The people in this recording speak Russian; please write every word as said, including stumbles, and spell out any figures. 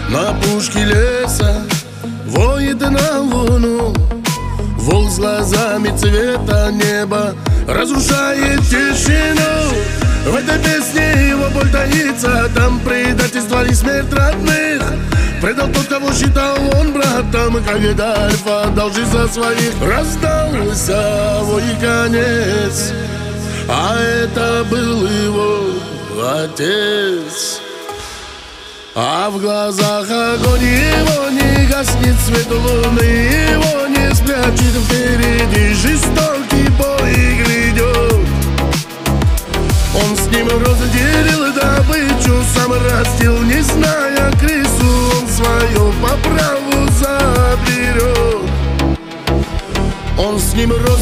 На опушке леса воет на луну. Волк с глазами цвета неба разрушает тишину. В этой песне его боль таится, там предательство и смерть родных. Предал тот, кого считал он братом, и когда Альфа дал жизнь за своих. Раздался вой конец, а это был его отец. А в глазах огонь его не гаснет, свет луны его не спрячет. Впереди жестокий бой грядет. Он с ним разделил добычу, сам растил, не зная крысу. Он свое по праву заберет. Он с ним